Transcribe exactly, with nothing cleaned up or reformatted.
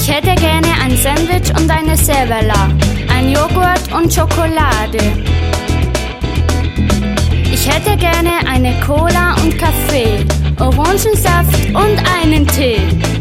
Ich hätte gerne ein Sandwich und eine Servella, ein Joghurt und Schokolade. Ich hätte gerne eine Cola und Kaffee, Orangensaft und einen Tee.